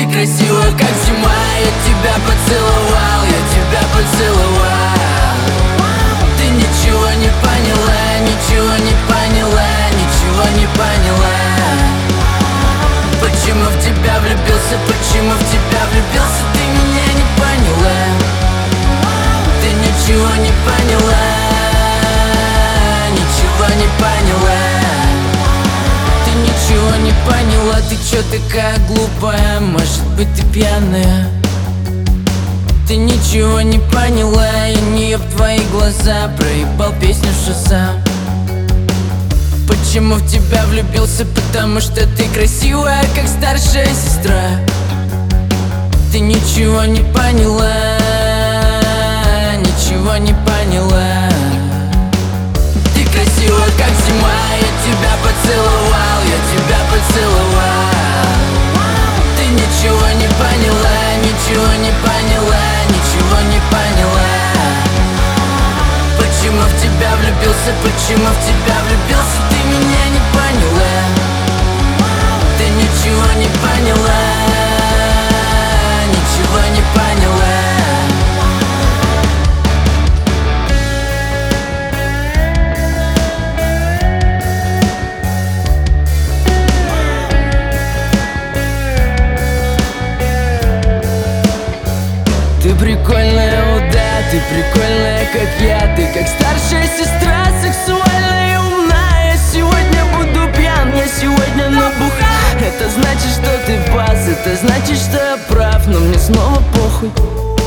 красивая, как зима. Я тебя поцеловал, я тебя поцеловал. Ты ничего не поняла, ничего не поняла, ничего не поняла. Почему в тебя влюбился, почему в тебя влюбился? Ты меня не поняла, ты ничего не поняла, ничего не поняла. Ты ничего не поняла, ты чё такая глупая? Может быть, ты пьяная? Ты ничего не поняла, я не об твои глаза проебал песню «Шазам». Почему в тебя влюбился? Потому что ты красивая, как старшая сестра. Ты ничего не поняла, ничего не поняла. Ты красивая, как зима. Я тебя поцеловал, я тебя поцеловал. Ты ничего не поняла, ничего не поняла, ничего не поняла. Почему в тебя влюбился, почему в тебя влюбился? Ты меня не поняла, ты ничего не поняла, ничего не поняла. Ты прикольная, о да, ты прикольная, как я. Ты как старшая сестра, сексуальная и умная. Я сегодня буду пьян, я сегодня набух. Это значит, что ты пас, это значит, что я прав, но мне снова похуй.